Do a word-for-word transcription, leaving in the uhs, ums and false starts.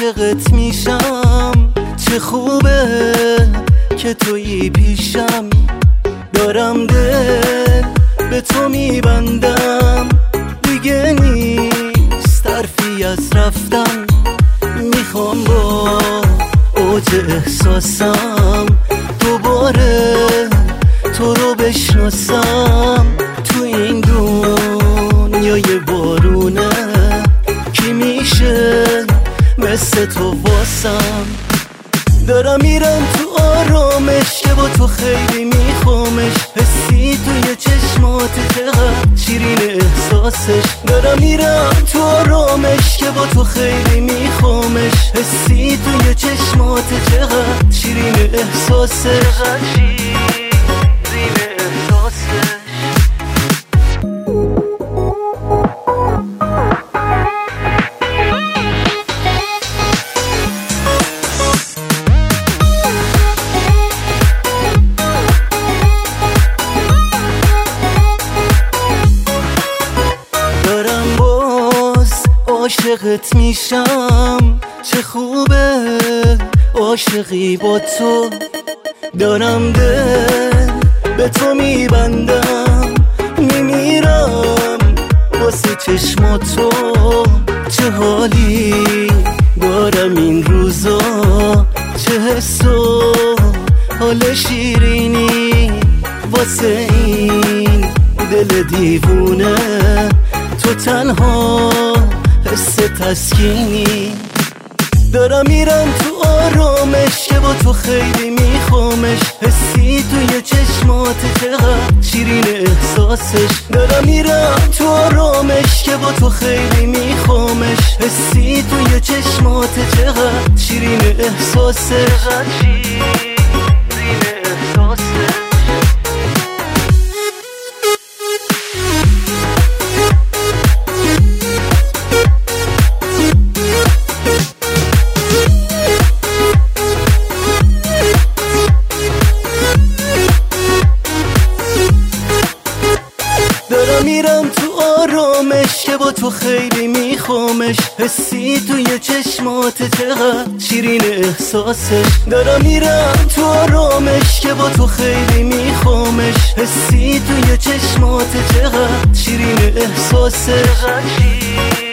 عاشقت میشم، چه خوبه که تویی پیشم. دارم دل به تو میبندم، دیگه نیست حرفی از رفتن. میخوام با اوج احساسم دوباره تو رو بشناسم. تو این دنیای بارونه کی میشه مثل تو واسم؟ دارم میرم تو آرامش که با تو خیلی میخوامش. حسی توی چشمات چقدر شیرین احساسش. دارم میرم تو آرامش که با تو خیلی میخوامش. حسی توی چشمات چقدر شیرین احساسش. چقدر شیرین احساسش. عاشقت میشم، چه خوبه عاشقی با تو. دارم دل به تو میبندم، میمیرم واسه چشماتو. چه حالی دارم این روزا، چه حس و حال شیرینی واسه این دل دیوونه. تو تنها حس تسکینی. دارم میرم تو آرامش که با تو خیلی میخوامش. حسی توی چشمات چقدر شیرین احساسش. دارم میرم تو آرامش که با تو خیلی میخوامش. حسی توی چشمات چقدر شیرین احساسش. چقدر شیرین احساسش. میرم تو آرامش که با تو خیلی میخوامش. حسی توی چشمات چقدر شیرین احساسش. دارم میرم تو آرامش که با تو خیلی میخوامش. حسی توی چشمات چقدر شیرین احساسش.